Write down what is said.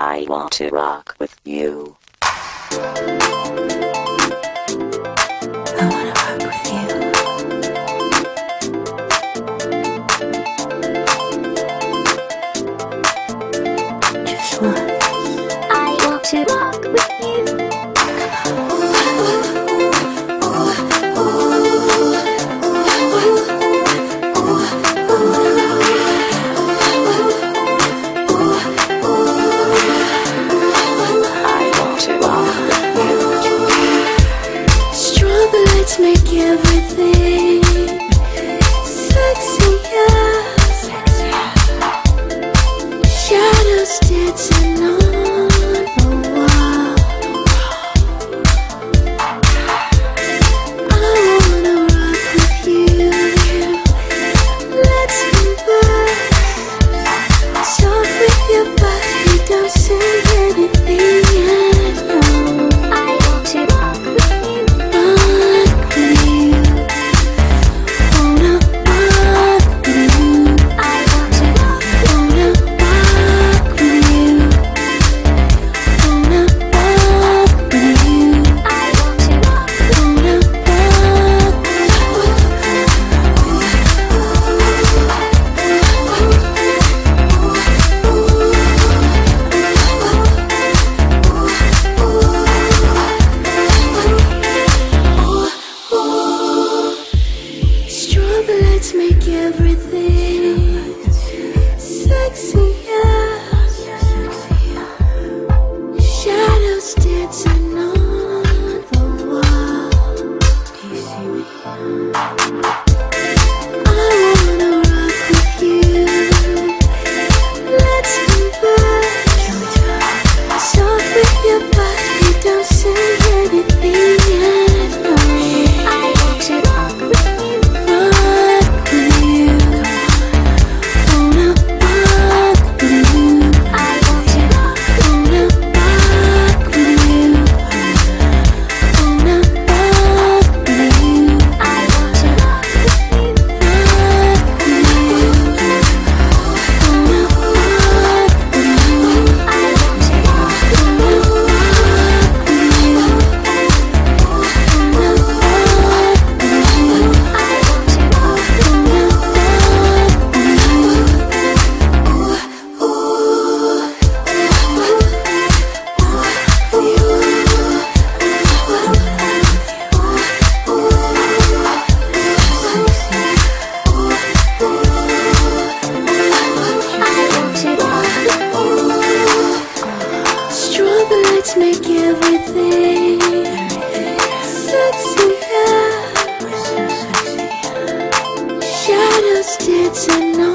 I want to rock with you. I wanna rock with you. Just once. I want to rock with you. Let's make everything sexy, yeah. Shadows dancing on the wall. I wanna rock with you. Let's converse. Talk with your body, don't say anything yet. I want to rock with you. Let's make everything sexy, yeah. Shadows dancing on the wall. Do you see me? I wanna rock with you. Let's converse. Talk with your body, don't say anything yet. I want to rock with you. Let's make everything sexy, yeah. Shadows dancing on